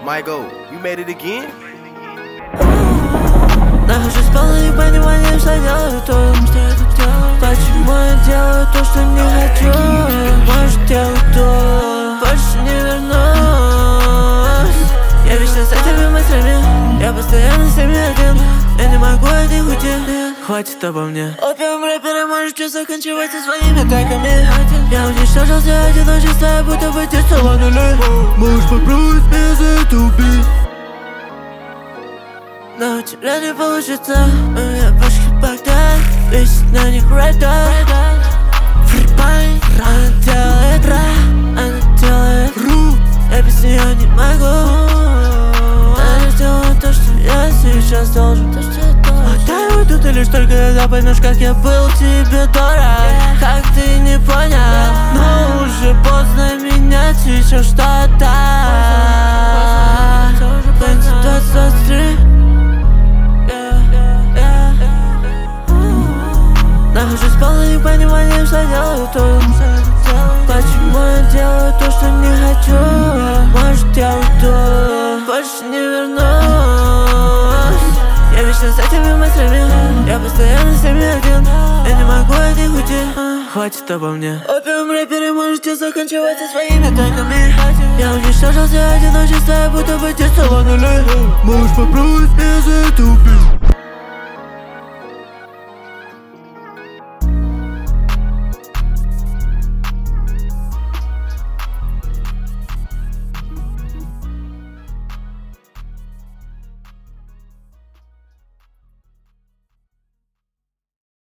Michael, you made it again? Нахожусь в полном понимании, что делаю то. Почему я делаю то, что не хочу? Может, делаю то, больше не вернусь. Я вечно с этими мыслями, я постоянно с ними один. Я не могу от них уйти, хватит обо мне. Опиум рэпера может все заканчивать со своими треками. Я уничтожил все одиночество, будто бы детство нулей. Можешь попробовать меня за это убить, но у тебя не получится. У меня башки Багдад, висит на них райдер. Фрипайн, она делает она делает ру. Я без нее не могу. Она сделала то, что я сейчас должен. Отдай уйду ты лишь только тогда поймешь, как я был тебе дорог. Как ты не понял, но уже поздно менять сейчас что-то. Пенси 2023. Нахожусь в полном понимании, что делаю то. Почему я делаю то, что не хочу? Может, делаю то, больше не вернусь. Я вечно с этими мыслями, я постоянно с ними один. Я не могу от них уйти, хватит обо мне. Опиум рэперы можете заканчивать со своими треками. Я уничтожил все одиночество, будто бы детство нулей. Можешь попробовать меня за это убить.